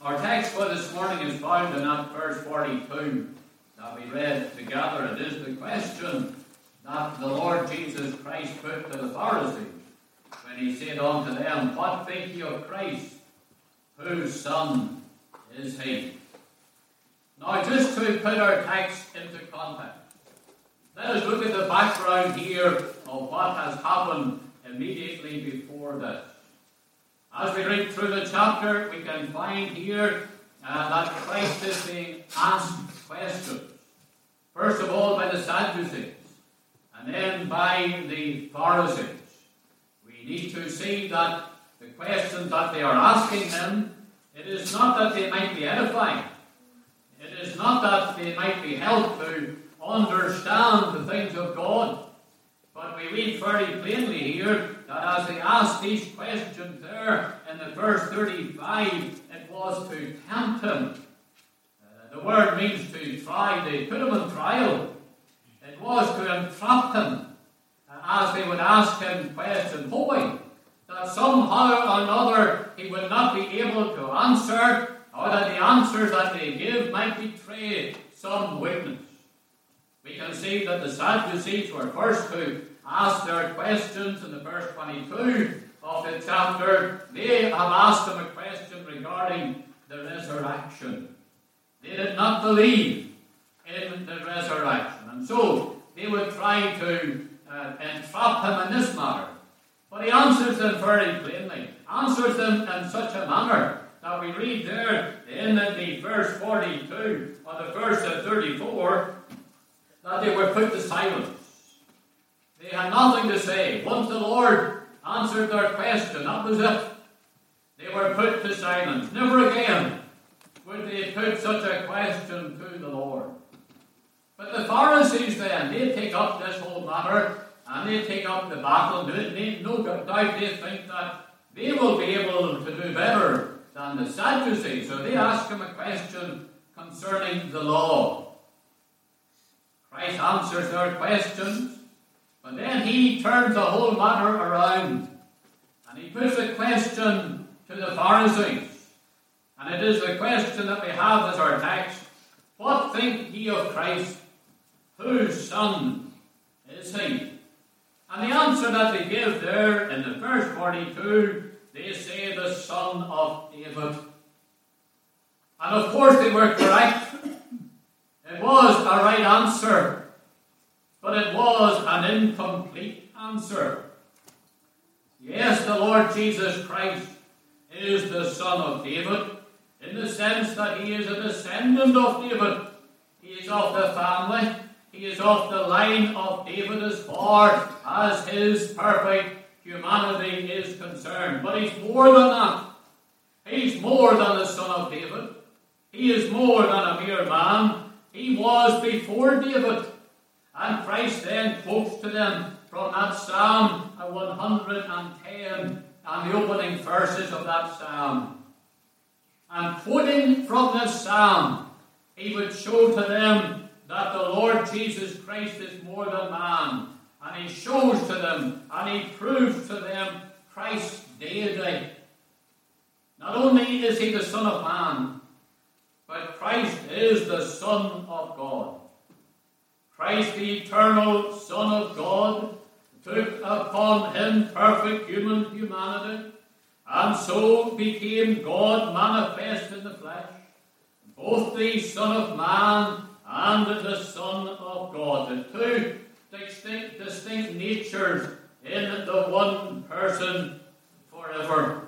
Our text for this morning is found in that verse 42 that we read together. It is the question that the Lord Jesus Christ put to the Pharisees when he said unto them, "What think ye of Christ? Whose son is he?" Now, just to put our text into context, let us look at the background here of what has happened immediately before this. As we read through the chapter, we can find here that Christ is being asked questions. First of all by the Sadducees, and then by the Pharisees. We need to see that the questions that they are asking him, it is not that they might be edifying. It is not that they might be helped to understand the things of God. But we read very plainly here that as they asked these questions there in the verse 35, it was to tempt him. The word means to try. They put him on trial. It was to entrap him as they would ask him questions, hoping that somehow or another he would not be able to answer, or that the answers that they give might betray some weakness. We can see that the Sadducees were first to ask their questions in the verse 22 of the chapter. They have asked him a question regarding the resurrection. They did not believe in the resurrection, and so they would try to entrap him in this matter. But he answers them very plainly, answers them in such a manner that we read there in the verse 42 or the verse 34 that they were put to silence. They had nothing to say. Once the Lord answered their question, that was it. They were put to silence. Never again would they put such a question to the Lord. But the Pharisees then, they take up this whole matter and they take up the battle. No doubt they think that they will be able to do better than the Sadducees. So they ask him a question concerning the law. Christ answers their questions, but then he turns the whole matter around and he puts a question to the Pharisees. And it is the question that we have as our text. What think ye of Christ? Whose son is he? And the answer that they give there in the verse 42, they say the son of David. And of course they were correct. It was a right answer, but it was an incomplete answer. Yes, the Lord Jesus Christ is the son of David, in the sense that he is a descendant of David. He is of the family. He is of the line of David as far as his perfect humanity is concerned. But he's more than that. He's more than the son of David. He is more than a mere man. He was before David. And Christ then quotes to them from that Psalm 110 and the opening verses of that Psalm. And quoting from this Psalm, he would show to them that the Lord Jesus Christ is more than man. And he shows to them and he proves to them Christ's deity. Not only is he the Son of Man, but Christ is the Son of God. Christ, the eternal Son of God, took upon him perfect humanity, and so became God manifest in the flesh, both the Son of Man and the Son of God, the two distinct natures in the one person forever.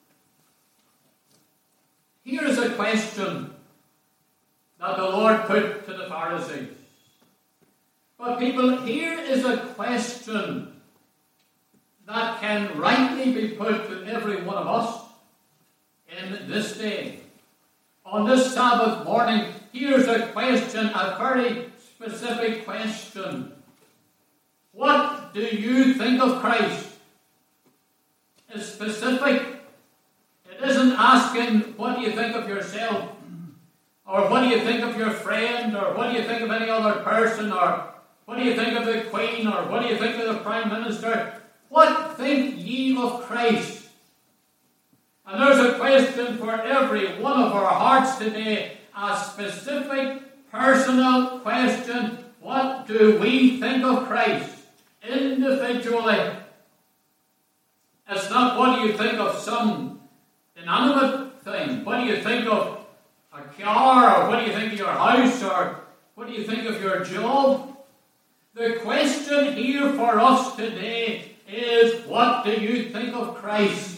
Here is a question that the Lord put to the Pharisees. But people, here is a question that can rightly be put to every one of us in this day. On this Sabbath morning, here's a question, a very specific question. What do you think of Christ? It's specific. It isn't asking, what do you think of yourself? Or what do you think of your friend? Or what do you think of any other person? Or what do you think of the Queen? Or what do you think of the Prime Minister? What think ye of Christ? And there's a question for every one of our hearts today, a specific, personal question. What do we think of Christ individually? It's not what do you think of some inanimate thing. What do you think of a car, or what do you think of your house, or what do you think of your job? The question here for us today is, what do you think of Christ?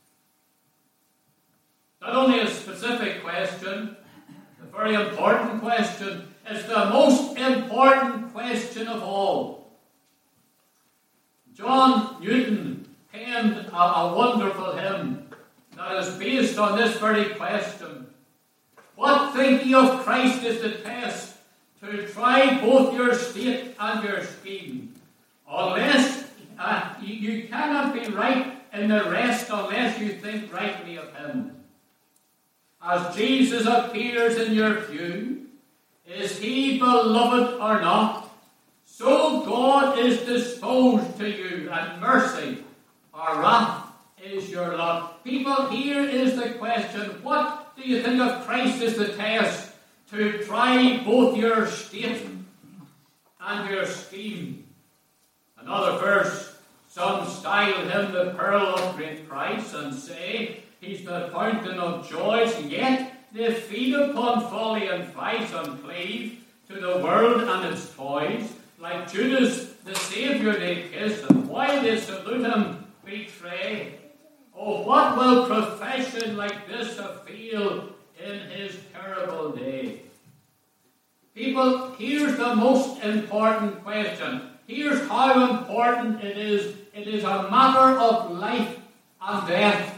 Not only a specific question, a very important question. It's the most important question of all. John Newton penned a wonderful hymn that is based on this very question. What think ye of Christ is the test to try both your state and your scheme. Unless you cannot be right in the rest unless you think rightly of him. As Jesus appears in your view, is he beloved or not? So God is disposed to you, and mercy or wrath is your lot. People, here is the question. What do you think of Christ as the test to try both your state and your scheme? Another verse, some style him the pearl of great price, and say he's the fountain of joys, yet they feed upon folly and vice, and cleave to the world and its toys. Like Judas, the Saviour they kiss, and while they salute him, betray. Oh, what will profession like this avail in his terrible day? People, here's the most important question. Here's how important it is. It is a matter of life and death.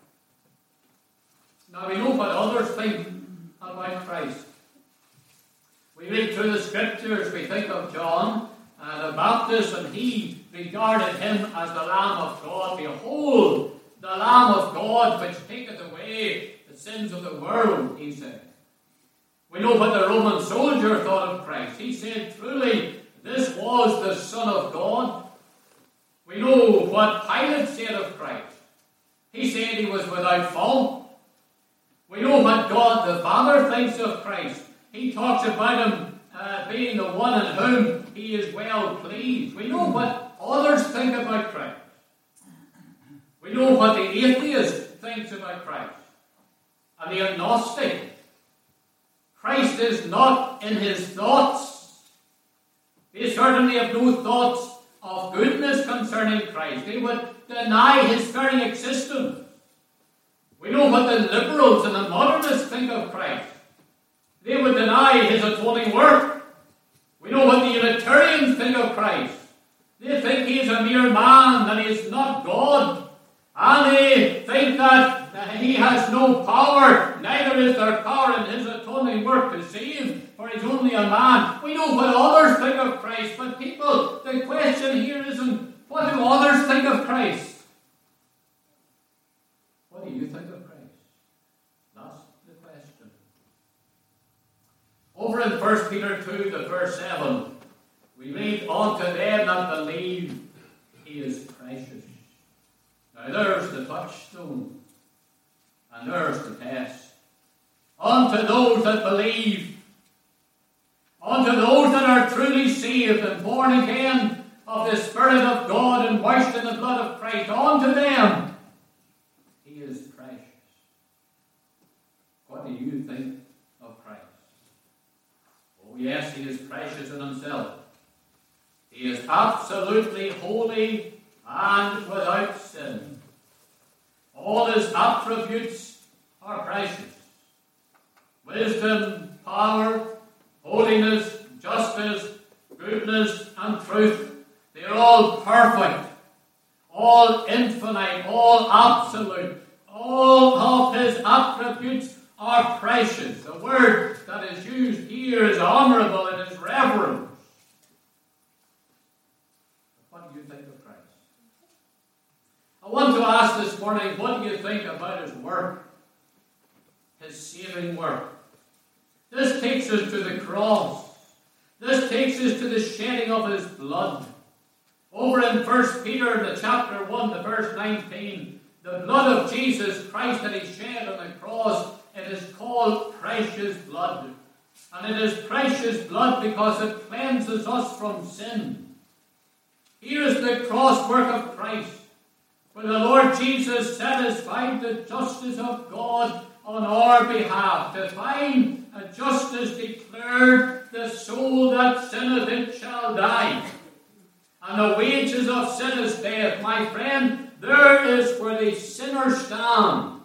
Now we know what others think about Christ. We read through the scriptures, we think of John the Baptist, and he regarded him as the Lamb of God. Behold, the Lamb of God which taketh away the sins of the world, he said. We know what the Roman soldier thought of Christ. He said, truly, this was the Son of God. We know what Pilate said of Christ. He said he was without fault. We know what God the Father thinks of Christ. He talks about him being the one in whom he is well pleased. We know what others think about Christ. We know what the atheist thinks about Christ. And the agnostic. Christ is not in his thoughts. They certainly have no thoughts of goodness concerning Christ. They would deny his very existence. We know what the liberals and the modernists think of Christ. They would deny his atoning work. We know what the Unitarians think of Christ. They think he is a mere man, that he is not God. And they think that he has no power, neither is there power in his atoning work to save, for he's only a man. We know what others think of Christ, but people, the question here isn't, what do others think of Christ? What do you think of Christ? That's the question. Over in 1 Peter 2, the verse 7, we read, unto them that believe, he is precious. Now there's the touchstone, and there's the test. Unto those that believe, unto those that are truly saved and born again of the Spirit of God and washed in the blood of Christ, unto them he is precious. What do you think of Christ? Oh yes, he is precious in himself. He is absolutely holy and without sin. All his attributes are precious. Wisdom, power, holiness, justice, goodness, and truth. They are all perfect, all infinite, all absolute. All of his attributes are precious. The word that is used here is honourable, it is reverent. What do you think of Christ? I want to ask this morning, what do you think about his work? His saving work. This takes us to the cross. This takes us to the shedding of his blood. Over in 1 Peter, the chapter 1, the verse 19, The blood of Jesus Christ that he shed on the cross, it is called precious blood. And it is precious blood because it cleanses us from sin. Here is the cross work of Christ, where the Lord Jesus satisfied the justice of God on our behalf, to find a justice declared, the soul that sinneth it shall die. And the wages of sin is death. My friend, there is where the sinner stands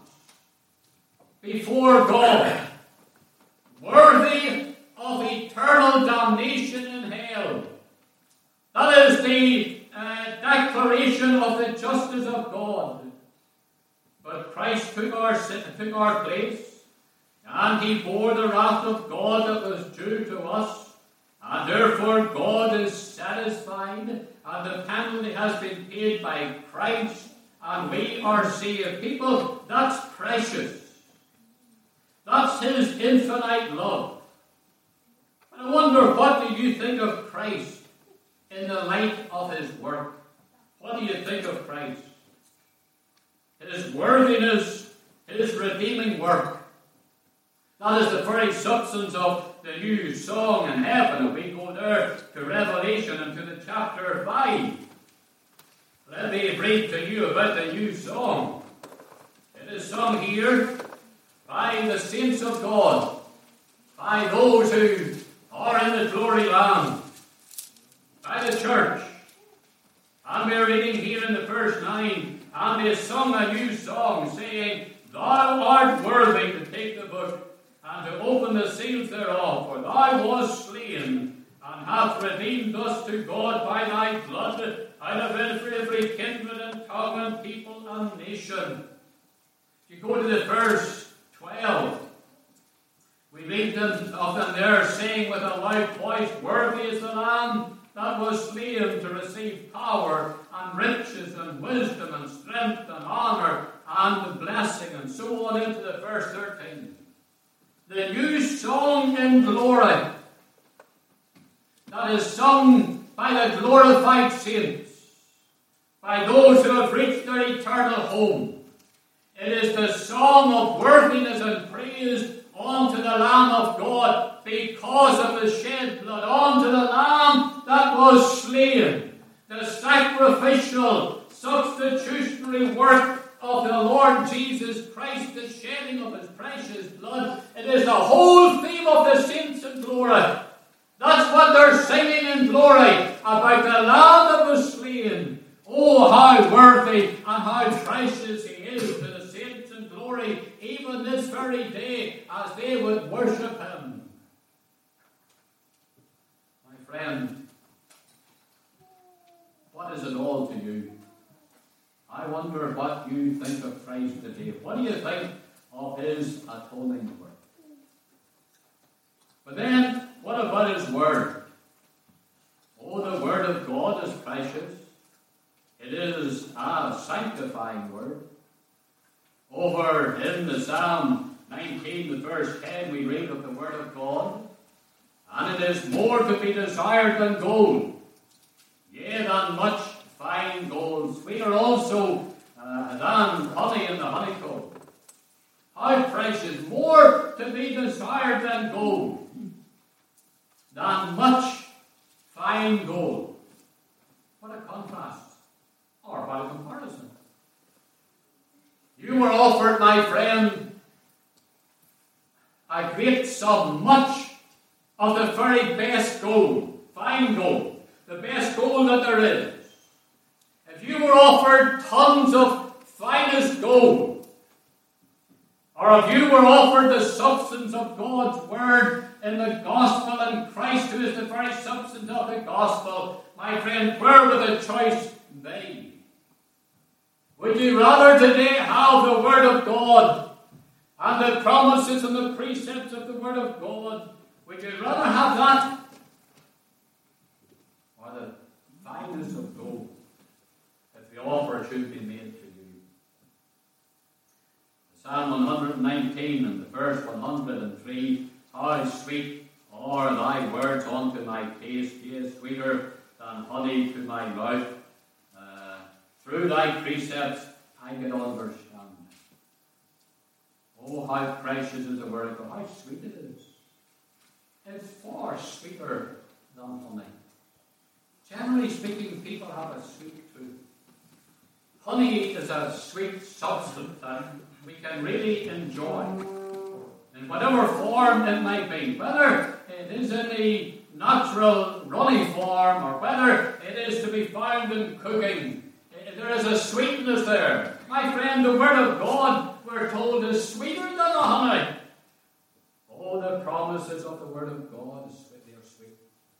before God, worthy of eternal damnation in hell. That is the declaration of the justice of God. But Christ took our place, and he bore the wrath of God that was due to us, and therefore God is satisfied, and the penalty has been paid by Christ, and we are saved. People, that's precious. That's his infinite love. And I wonder, what do you think of Christ in the light of his work? What do you think of Christ? His worthiness, his redeeming work. That is the very substance of the new song in heaven. If we go there to Revelation and to the chapter 5, let me read to you about the new song. It is sung here by the saints of God, by those who are in the glory land, by the church. And we're reading here in the verse 9, and they sung a new song, saying, Thou art worthy to take the book, and to open the seals thereof, for thou wast slain, and hast redeemed us to God by thy blood, out of every kindred and tongue and people and nation. If you go to the verse 12, we read of them there saying with a loud voice, Worthy is the Lamb that was slain to receive power and riches and wisdom and strength and honor and blessing, and so on into the verse 13. The new song in glory that is sung by the glorified saints, by those who have reached their eternal home. It is the song of worthiness and praise unto the Lamb of God because of his shed blood, unto the Lamb that was slain, the sacrificial, substitutionary work of the Lord Jesus Christ, the shedding of his precious blood. It is the whole theme of the saints in glory. That's what they're singing in glory, about the Lamb that was slain. Oh, how worthy and how precious he is to the saints in glory, even this very day, as they would worship him. My friend, what is it all to you? I wonder what you think of Christ today. What do you think of his atoning work? But then, what about his word? Oh, the word of God is precious. It is a sanctifying word. Over in the Psalm 19, the verse 10, we read of the word of God. And it is more to be desired than gold, yea, than much fine gold, sweeter also than honey in the honeycomb. How precious, more to be desired than gold, than much fine gold. What a contrast, or what a comparison. You were offered, my friend, a great sum, much of the very best gold, fine gold, the best gold that there is. If you were offered tons of finest gold, or if you were offered the substance of God's word in the gospel, and Christ, who is the very substance of the gospel, my friend, where would the choice be? Would you rather today have the word of God and the promises and the precepts of the word of God? Would you rather have that, or the fineness of gold, if the offer should be made to you? Psalm 119 and the verse 103, How sweet are thy words unto my taste, yea, sweeter than honey to my mouth. Through thy precepts I I can understand. Oh, how precious is the word of God. How sweet it is. It's far sweeter than honey. Generally speaking, people have a sweet tooth. Honey is a sweet substance that we can really enjoy in whatever form it might be, whether it is in a natural runny form or whether it is to be found in cooking. There is a sweetness there. My friend, the Word of God, we're told, is sweeter than the honey. Oh, the promises of the Word of God, they are sweet.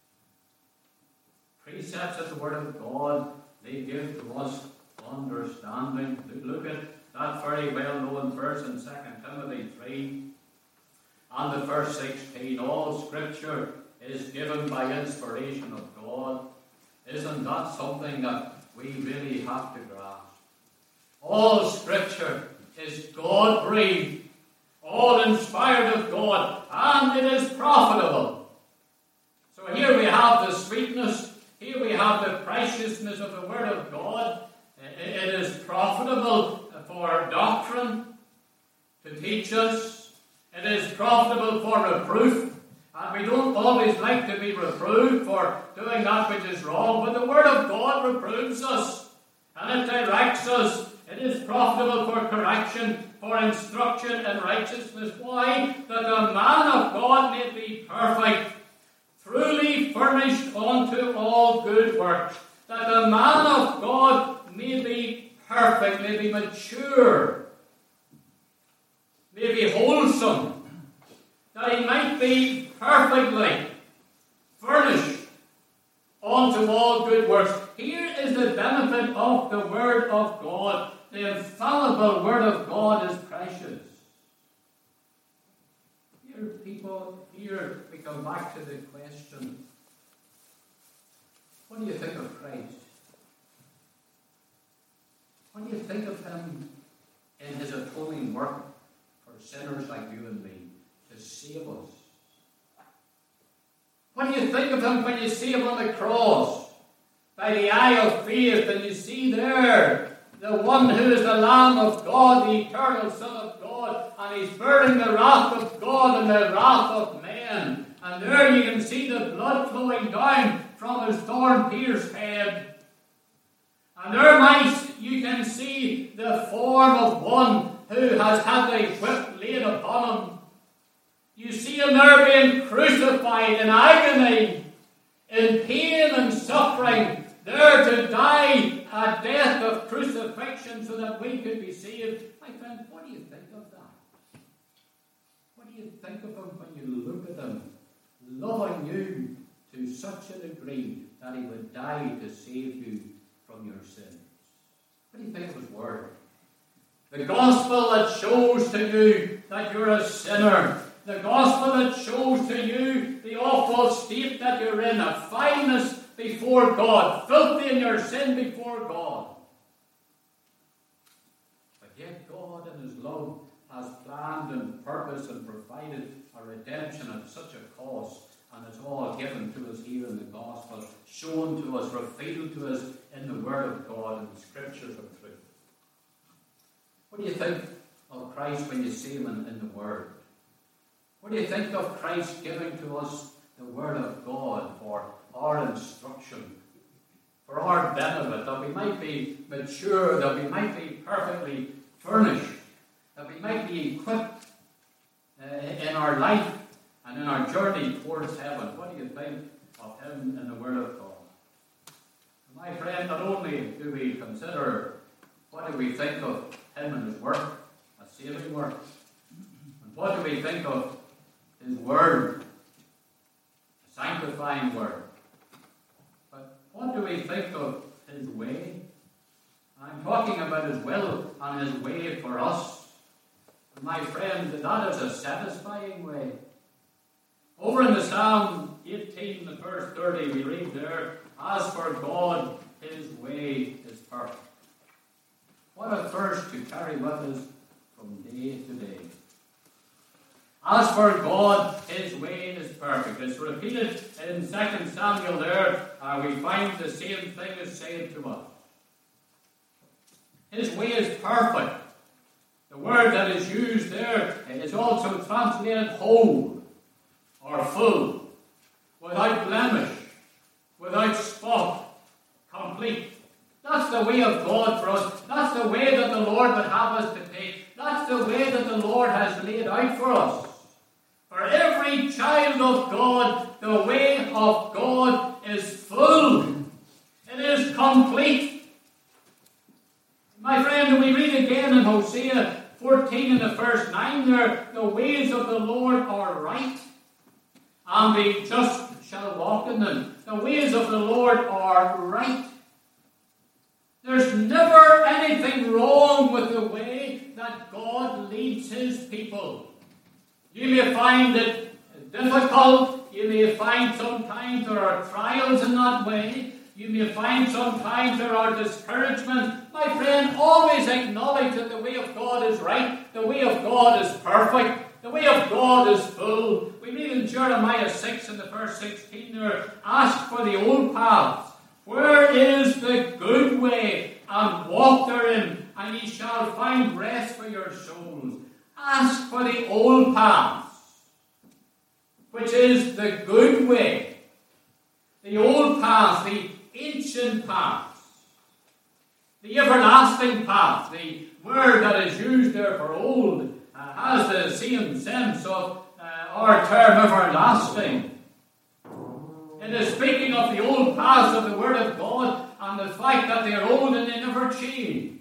Precepts of the Word of God, they give to us understanding. Look at that very well-known verse in 2 Timothy 3 and the verse 16. All Scripture is given by inspiration of God. Isn't that something that we really have to grasp? All Scripture is God-breathed, all inspired of God, and it is profitable. So here we have the sweetness, here we have the preciousness of the Word of God. It is profitable for doctrine, to teach us. It is profitable for reproof. And we don't always like to be reproved for doing that which is wrong, but the Word of God reproves us and it directs us. It is profitable for correction, for instruction in righteousness. Why? That the man of God may be perfect, truly furnished unto all good works. That the man of God may be perfect, may be mature, may be wholesome, that he might be perfectly furnished unto all good works. Here is the benefit of the Word of God. The infallible Word of God is precious. Here we come back to the question, what do you think of Christ? What do you think of him in his atoning work for sinners like you and me to save us? What do you think of him when you see him on the cross by the eye of faith and you see there the one who is the Lamb of God, the eternal Son of God, and he's bearing the wrath of God and the wrath of men. And there you can see the blood flowing down from his thorn-pierced head. And there you can see the form of one who has had a whip laid upon him. You see him there being crucified in agony, in pain and suffering, there to die a death of crucifixion so that we could be saved. My friend, what do you think of that? What do you think of him when you look at him, loving you to such a degree that he would die to save you from your sins? What do you think of his word? The gospel that shows to you that you're a sinner. The gospel that shows to you the awful state that you're in, a foulness before God, filthy in your sin before God. But yet God in his love has planned and purposed and provided a redemption at such a cost, and it's all given to us here in the gospel, shown to us, revealed to us in the Word of God and the Scriptures of truth. What do you think of Christ when you see him in the Word? What do you think of Christ giving to us the Word of God for our instruction, for our benefit, that we might be mature, that we might be perfectly furnished, that we might be equipped in our life and in our journey towards heaven? What do you think of him in the Word of God? My friend, not only do we consider what do we think of him and his work, a saving work, and what do we think of his word, a sanctifying word, but what do we think of his way? I'm talking about his will and his way for us. My friend, that is a satisfying way. Over in the Psalm 18, the verse 30, we read there, as for God, his way is perfect. What a thirst to carry with us from day to day. As for God, his way is perfect. It's repeated in 2 Samuel there. We find the same thing is said to us. His way is perfect. The word that is used there is also translated whole or full, without blemish, without spot, complete. That's the way of God for us. That's the way that the Lord would have us to take. That's the way that the Lord has laid out for us. For every child of God, the way of God is full. It is complete. My friend, we read again in Hosea 14 in the first 9 there, the ways of the Lord are right, and the just shall walk in them. The ways of the Lord are right. There's never anything wrong with the way that God leads His people. You may find it difficult. You may find sometimes there are trials in that way. You may find sometimes there are discouragements. My friend, always acknowledge that the way of God is right. The way of God is perfect. The way of God is full. We read in Jeremiah 6 in the verse 16 there, ask for the old paths. Where is the good way? And walk therein, and ye shall find rest for your souls. Ask for the old paths, which is the good way. The old paths, the ancient paths, the everlasting path. The word that is used there for old has the same sense of our term everlasting. It is speaking of the old paths of the Word of God and the fact that they are old and they never change.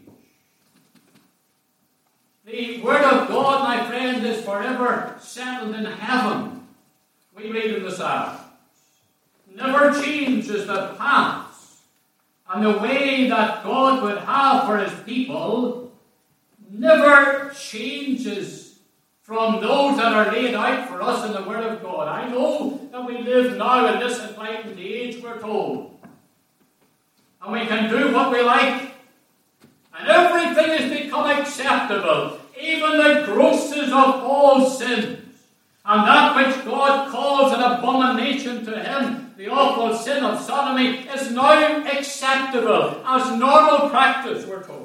The Word of God, my friend, is forever settled in heaven. We read in the Psalms. Never changes the paths and the way that God would have for His people never changes from those that are laid out for us in the Word of God. I know that we live now in this enlightened age, we're told. And we can do what we like. And everything has become acceptable. Even the grosses of all sins. And that which God calls an abomination to Him, the awful sin of sodomy, is now acceptable as normal practice, we're told.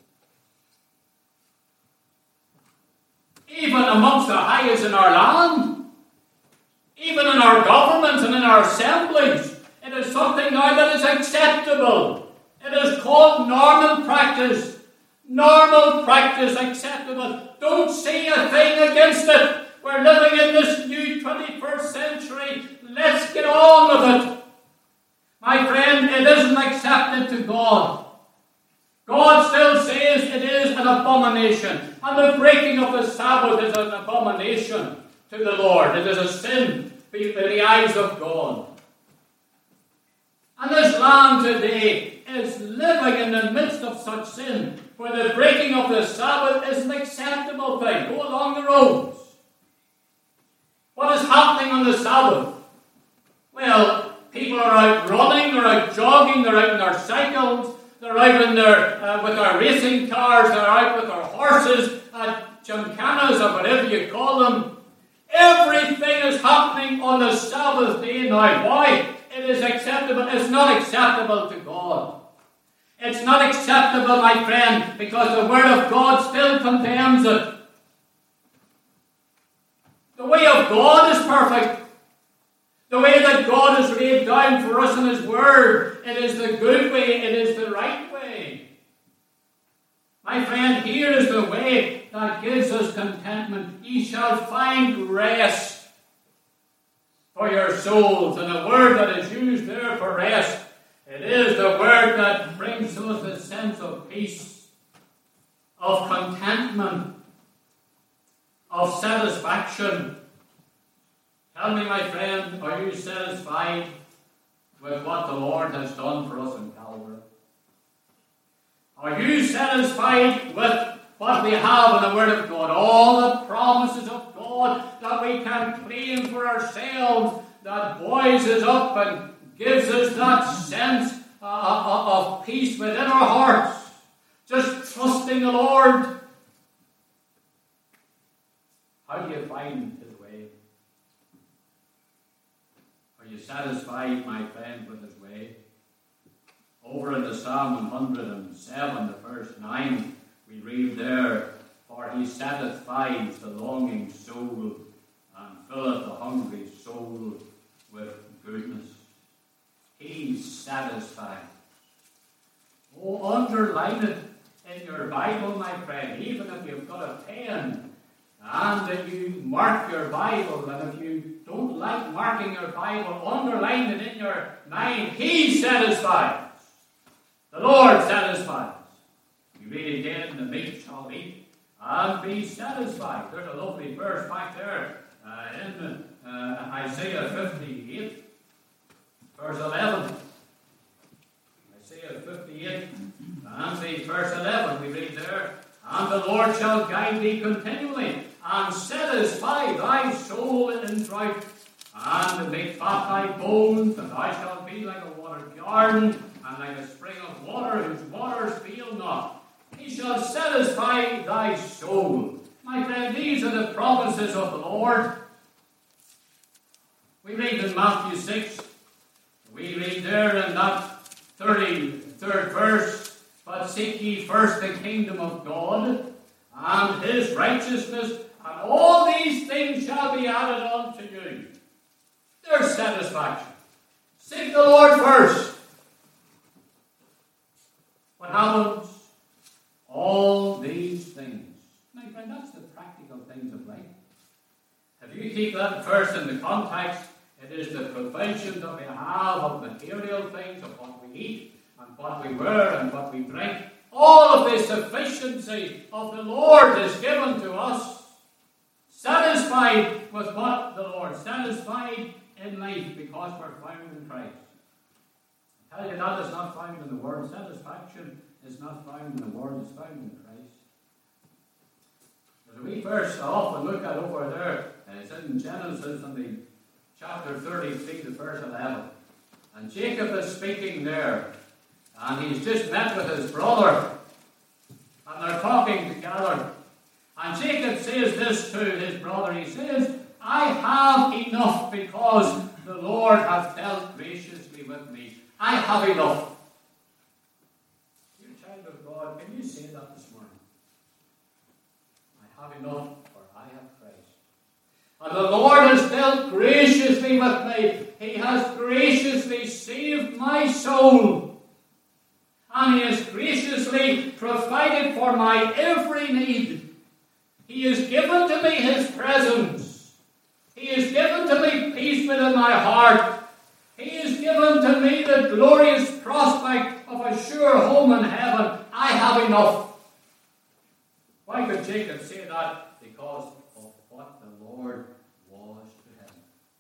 Even amongst the highest in our land, even in our governments and in our assemblies, it is something now that is acceptable. It is called normal practice. Normal practice acceptable. Don't say a thing against it. We're living in this new 21st century. Let's get on with it. My friend, it isn't accepted to God. God still says it is an abomination. And the breaking of the Sabbath is an abomination to the Lord. It is a sin in the eyes of God. And this land today is living in the midst of such sin, where the breaking of the Sabbath is an acceptable thing. Go along the roads. What is happening on the Sabbath? Well, people are out running, they're out jogging, they're out in their cycles, they're out in their, with their racing cars, they're out with their horses at gymkhanas or whatever you call them. Everything is happening on the Sabbath day now. Why? It is acceptable. It's not acceptable to God. It's not acceptable, my friend, because the Word of God still condemns it. The way of God is perfect. The way that God has laid down for us in His Word, it is the good way, it is the right way. My friend, here is the way that gives us contentment. Ye shall find rest for your souls. And the word that is used there for rest, it is the word that brings us a sense of peace, of contentment, of satisfaction. Tell me, my friend, are you satisfied with what the Lord has done for us in Calvary? Are you satisfied with what we have in the Word of God? All the promises of God that we can claim for ourselves, that buoys us up and gives us that sense of peace within our hearts. Just trusting the Lord. How do you find His way? Are you satisfied, my friend, with His way? Over in the Psalm 107, the verse 9, we read there, "For he satisfies the longing soul and filleth the hungry soul with goodness." He satisfies. Oh, underline it in your Bible, my friend, even if you've got a pen, and if you mark your Bible, and if you don't like marking your Bible, underline it in your mind. He satisfies. The Lord satisfies. You read again, "The meek shall eat and be satisfied." There's a lovely verse back there in Isaiah 58, verse 11. Isaiah 58 and verse 11, we read there, "And the Lord shall guide thee continually, and satisfy thy soul in drought, and make fat thy bones, and thou shalt be like a watered garden, and like a spring of water whose waters fail not. He shall satisfy thy soul." My friend, these are the promises of the Lord. We read in Matthew 6, we read there in that 33rd verse, "But seek ye first the kingdom of God and his righteousness, and all these things shall be added unto you." There's satisfaction. Seek the Lord first. What happens? All these things. My friend, that's the practical things of life. If you keep that verse in the context, it is the provision that we have of material things, of what we eat, and what we wear, and what we drink. All of the sufficiency of the Lord is given to us. Satisfied with what the Lord, satisfied in life because we're found in Christ. I tell you, that is not found in the world. Satisfaction is not found in the world, it's found in Christ. There's a wee verse I often look at over there. It's in Genesis in the chapter 33, the verse 11. And Jacob is speaking there. And he's just met with his brother. And they're talking together. And Jacob says this to his brother. He says, "I have enough because the Lord hath dealt graciously with me. I have enough." Dear child of God, can you say that this morning? I have enough, for I have Christ. And the Lord has dealt graciously with me. He has graciously saved my soul. And He has graciously provided for my every need. He has given to me His presence. He has given to me peace within my heart. He has given to me the glorious prospect of a sure home in heaven. I have enough. Why could Jacob say that? Because of what the Lord was to him.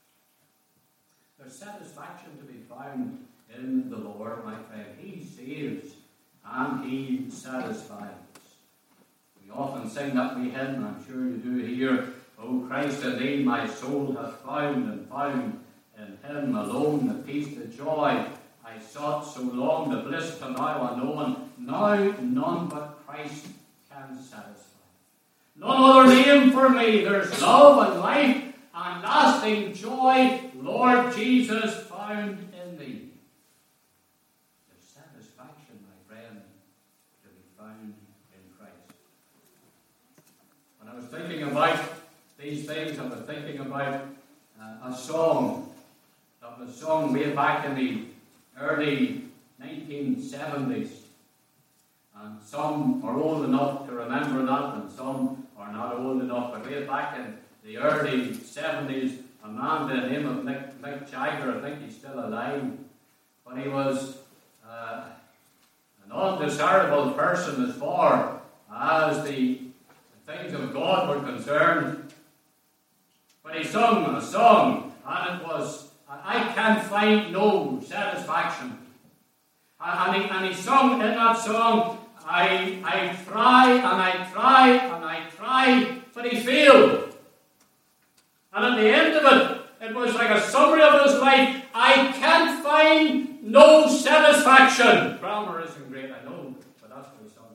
There's satisfaction to be found in the Lord, my friend. He saves and He satisfies. We often sing that wee hymn, I'm sure you do here. "O Christ, in Thee my soul hath found, and found in Him alone the peace, the joy I sought so long, the bliss to now unknown. Now none but Christ can satisfy. None other name for me. There's love and life and lasting joy, Lord Jesus, found in Thee." There's satisfaction, my friend, to be found in Christ. When I was thinking about these things, I was thinking about a song that was sung way back in the early 1970s. And some are old enough to remember that, and some are not old enough. But way back in the early 70s, a man by the name of Mick Jagger, I think he's still alive, but he was an undesirable person as far as the things of God were concerned. But he sung a song, and it was, "I Can Find No Satisfaction." And he sung in that song, I try and I try and I try, but he failed. And at the end of it, it was like a summary of his life. I can't find no satisfaction. Grammar isn't great, I know, but that's what he sung.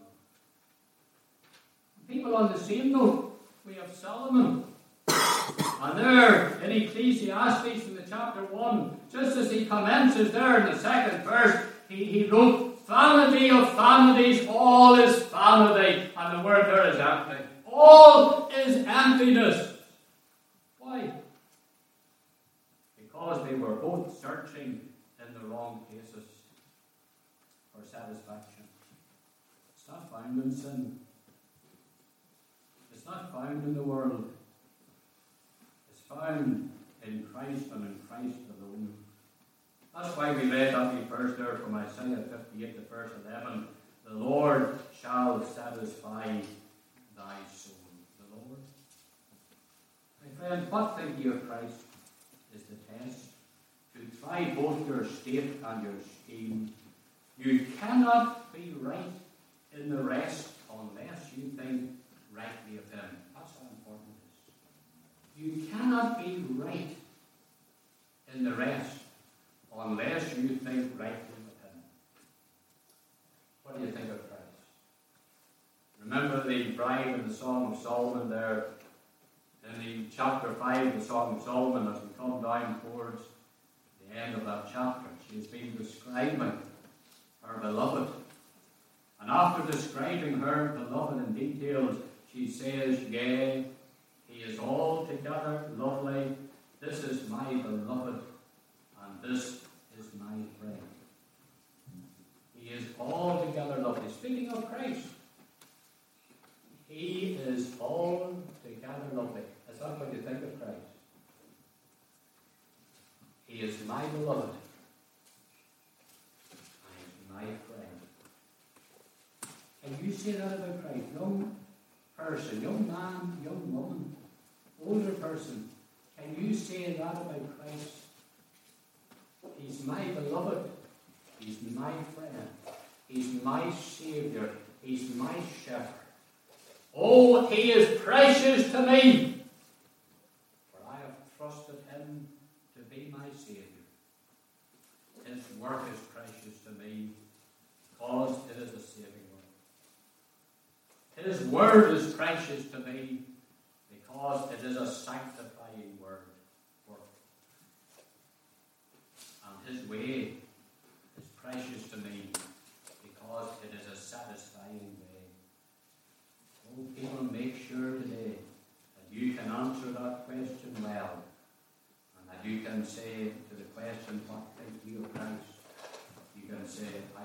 People on the same note, we have Solomon. And there in Ecclesiastes in the chapter 1, just as he commences there in the second verse, he wrote, vanity of vanities, all is vanity. And the word there is empty. All is emptiness. Why? Because they were both searching in the wrong places for satisfaction. It's not found in sin. It's not found in the world. It's found in Christ and in Christ alone. That's why we read that wee verse there from Isaiah 58 to verse 11. The Lord shall satisfy thy soul. The Lord. My friend, what think you of Christ is the test to try both your state and your scheme. You cannot be right in the rest unless you think rightly of him. That's how important it is. You cannot be right in the rest unless you think rightly of him. What do you think of Christ? Remember the bride in the Song of Solomon there, in the chapter 5 of the Song of Solomon, as we come down towards the end of that chapter. She has been describing her beloved. And after describing her beloved in details, she says, yea, he is altogether lovely. This is my beloved, and this is my friend. He is altogether lovely. Speaking of Christ, he is altogether lovely. Is that what you think of Christ? He is my beloved, and he is my friend. Can you say that about Christ? Young person, young man, young woman, older person, can you say that about Christ? He's my beloved. He's my friend. He's my Saviour. He's my shepherd. Oh, he is precious to me, for I have trusted him to be my Saviour. His work is precious to me because it is a saving work. His word is precious to me because it is a sanctifying work. And his way is precious to me because it is a satisfying way. Oh, people, make sure today that you can answer that question well, and that you can say to the question, what think you of Christ? You can say,